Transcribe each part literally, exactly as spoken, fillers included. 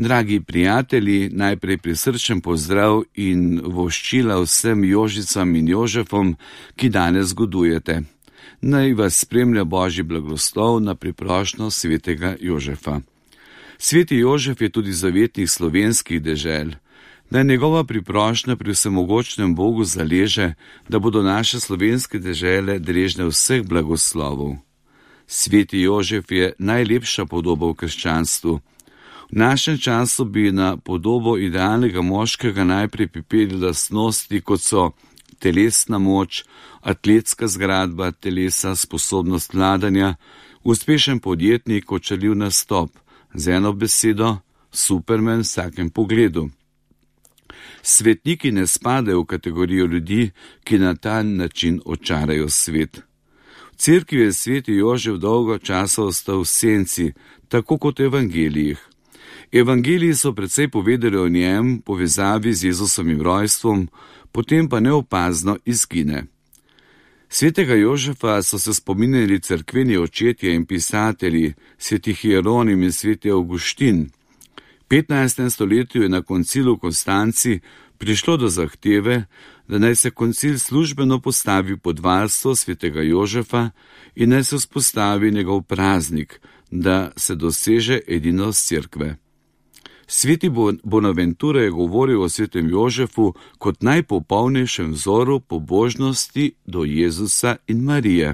Dragi prijatelji, najprej prisrčen pozdrav in voščila vsem Jožicam in Jožefom, ki danes godujete. Naj vas spremlja Božji blagoslov na priprošnjo svetega Jožefa. Sveti Jožef je tudi zavetnik slovenskih dežel. Naj njegova priprošnja pri vsemogočnem Bogu zaleže, da bodo naše slovenske dežele deležne vseh blagoslovov. Sveti Jožef je najlepša podoba v krščanstvu. V našem času bi na podobo idealnega moškega najprej pripeli lastnosti, kot so telesna moč, atletska zgradba telesa, sposobnost vladanja, uspešen podjetnik, očarljiv nastop, z eno besedo, superman v vsakem pogledu. Svetniki ne spadajo v kategorijo ljudi, ki na ta način očarajo svet. V cerkvi je sveti Jožef dolgo časa ostal v senci, tako kot v evangelijih. Evangeliji so precej povedali o njem, povezavi z Jezusovim rojstvom, potem pa neopazno izgine. Svetega Jožefa so se spominjali cerkveni očetje in pisatelji, sveti Hieronim in sveti Avguštin. V petnajstem stoletju je na koncilu v Konstanci prišlo do zahteve, da naj se koncil službeno postavi pod varstvo svetega Jožefa in naj se vzpostavi njegov praznik, da se doseže edinost cerkve. Sveti Bonaventura je govoril o svetem Jožefu kot najpopolnejšem vzoru pobožnosti do Jezusa in Marije.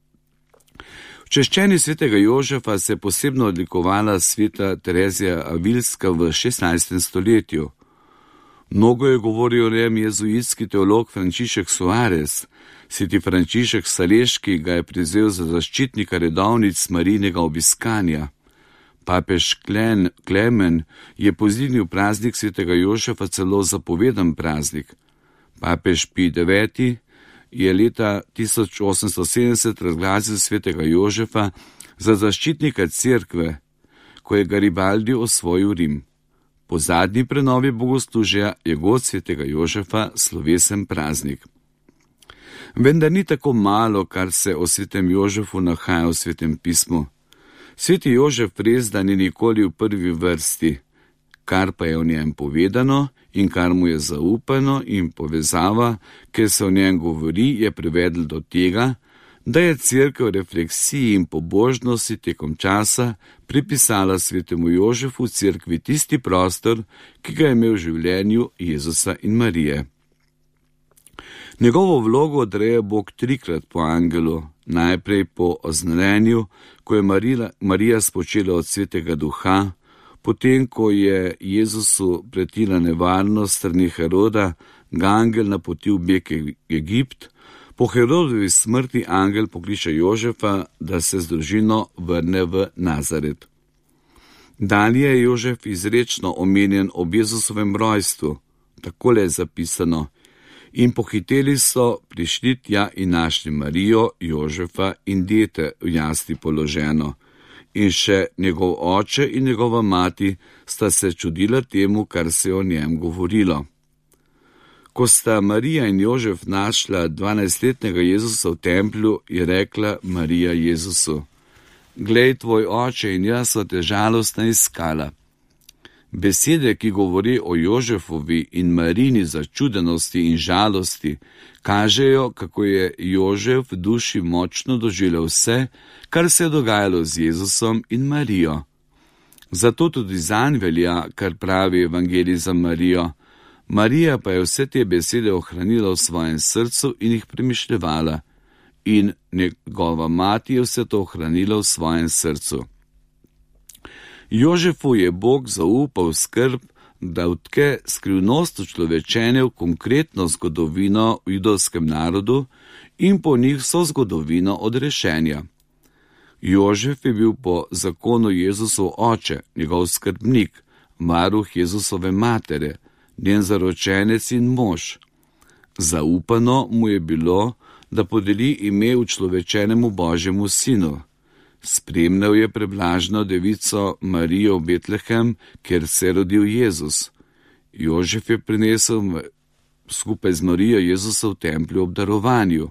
V češčenju svetega Jožefa se je posebno odlikovala sveta Terezija Avilska v šestnajstem stoletju. Mnogo je govoril o njem jezuitski teolog Frančišek Suarez. Sveti Frančišek Saleški ga je prizel za zaščitnika redovnic Marijinega obiskanja. Papež Klen, Klemen je pozignil praznik svetega Jožefa celo zapovedan praznik. Papež Pij deveti je leta tisoč osemsto sedemdeset razglasil svetega Jožefa za zaščitnika cerkve, ko je Garibaldi osvojil Rim. Po zadnji prenovi bogoslužja je god svetega Jožefa slovesen praznik. Vendar ni tako malo, kar se o svetem Jožefu nahaja v svetem pismu. Sveti Jožef res, da ni nikoli v prvi vrsti, kar pa je o njem povedano in kar mu je zaupano in povezava, ker se o njem govori, je privedlo do tega, da je cerkev refleksiji in pobožnosti tekom časa pripisala svetemu Jožefu v cerkvi tisti prostor, ki ga je imel v življenju Jezusa in Marije. Njegovo vlogo odreja Bog trikrat po angelu, najprej po oznanjenju, ko je Marija, Marija spočela od svetega duha, potem, ko je Jezusu pretila nevarnost strani Heroda, ga angel napotil v beg v Egipt, po Herodovi smrti angel pokliče Jožefa, da se z družino vrne v Nazaret. Dalje je Jožef izrečno omenjen ob Jezusovem rojstvu, takole je zapisano: in pohiteli so, prišli tja in našli Marijo, Jožefa in dete v jasli položeno. In še njegov oče in njegova mati sta se čudila temu, kar se je o njem govorilo. Ko sta Marija in Jožef našla dvanajstletnega Jezusa v templju, je rekla Marija Jezusu: glej, tvoj oče in jaz sva te žalostno iskala. Besede, ki govori o Jožefovi in Marini začudenosti in žalosti, kažejo, kako je Jožef v duši močno doživel vse, kar se je dogajalo z Jezusom in Marijo. Zato tudi zanj velja, kar pravi evangelij za Marijo. Marija pa je vse te besede ohranila v svojem srcu in jih premišljevala, in njegova mati je vse to ohranila v svojem srcu. Jožefu je Bog zaupal skrb, da vtke skrivnost človečenja v konkretno zgodovino v judovskem narodu in po njih vso zgodovino odrešenja. Jožef je bil po zakonu Jezusov oče, njegov skrbnik, varuh Jezusove matere, njen zaročenec in mož. Zaupano mu je bilo, da podeli ime v človečenemu Božjemu sinu. Spremljal je preblažno devico Marijo v Betlehem, kjer se je rodil Jezus. Jožef je prinesel skupaj z Marijo Jezusa v templju ob darovanju.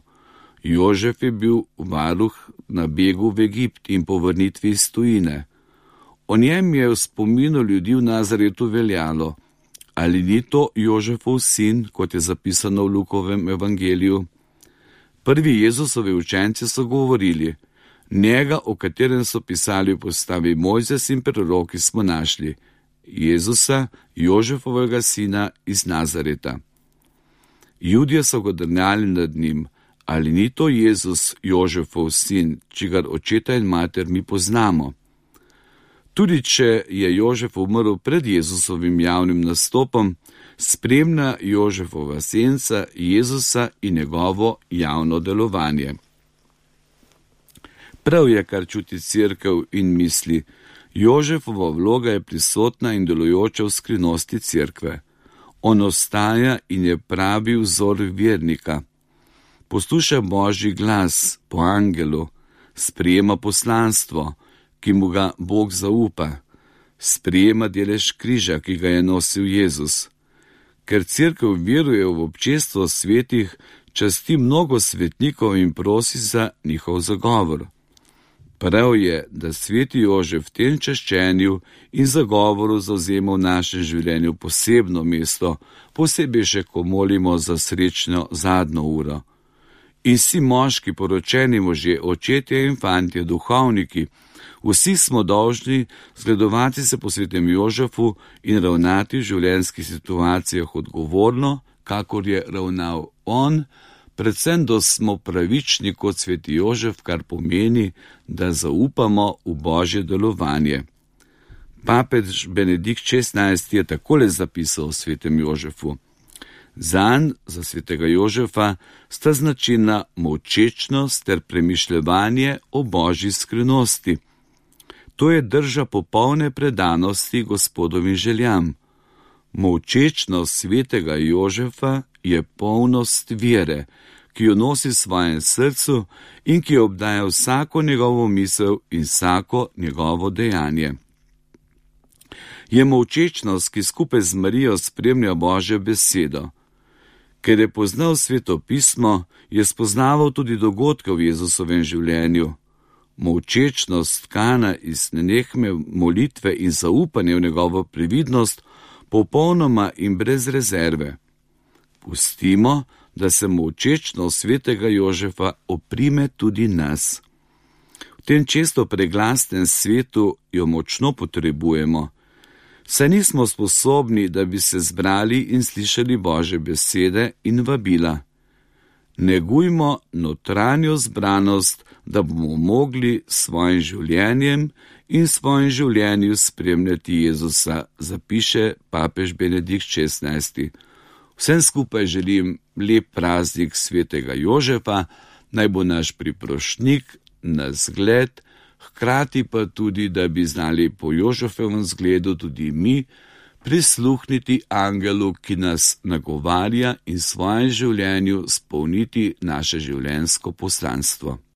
Jožef je bil varuh na begu v Egipt in po vrnitvi iz tujine. O njem je v spominu ljudi v Nazaretu veljalo: ali ni to Jožefov sin, kot je zapisano v Lukovem evangeliju? Prvi Jezusovi učenci so govorili: njega, o katerem so pisali v postavi Mojzes in proroki, smo našli, Jezusa, Jožefovega sina iz Nazareta. Judje so godrnjali nad njim: ali ni to Jezus, Jožefov sin, čigar očeta in mater mi poznamo? Tudi če je Jožef umrl pred Jezusovim javnim nastopom, spremlja Jožefova senca Jezusa in njegovo javno delovanje. Prav je, kar čuti cerkev in misli: Jožefova vloga je prisotna in delujoča v skrivnosti cerkve. On ostaja in je pravi vzor vernika. Posluša Božji glas po angelu, sprejema poslanstvo, ki mu ga Bog zaupa, sprejema delež križa, ki ga je nosil Jezus. Ker cerkev veruje v občestvo svetih, časti mnogo svetnikov in prosi za njihov zagovor. Prav je, da sveti Jožef v tem čaščenju in zagovoru zavzema v našem življenju posebno mesto, posebej še, ko molimo za srečno zadnjo uro. In vsi moški, poročeni možje, očetje in fantje, duhovniki, vsi smo dolžni zgledovati se po svetem Jožefu in ravnati v življenjskih situacijah odgovorno, kakor je ravnal on, predvsem, da smo pravični kot sveti Jožef, kar pomeni, da zaupamo v Božje delovanje. Papež Benedikt šestnajsti je takole zapisal o svetem Jožefu: zanj, za svetega Jožefa, sta značilna molčečnost ter premišljevanje o Božji skrivnosti. To je drža popolne predanosti Gospodovim željam. Molčečnost svetega Jožefa je polnost vere, ki jo nosi v svojem srcu in ki obdaja vsako njegovo misel in vsako njegovo dejanje. Je molčečnost, ki skupaj z Marijo spremlja Božjo besedo. Ker je poznal Sveto pismo, je spoznaval tudi dogodke v Jezusovem življenju. Molčečnost tkana iz nenehne molitve in zaupanje v njegovo previdnost, popolnoma in brez rezerve. Pustimo, da se molčečnost svetega Jožefa oprime tudi nas. V tem često preglasnem svetu jo močno potrebujemo, saj nismo sposobni, da bi se zbrali in slišali Božje besede in vabila. Negujmo notranjo zbranost, da bomo mogli s svojim življenjem in svojim življenju spremljati Jezusa, zapiše papež Benedikt šestnajsti. Vsem skupaj želim lep praznik svetega Jožefa, naj bo naš priprošnjik na zgled, hkrati pa tudi, da bi znali po Jožefovem zgledu tudi mi prisluhniti angelu, ki nas nagovarja in v svojem življenju spolniti naše življenjsko poslanstvo.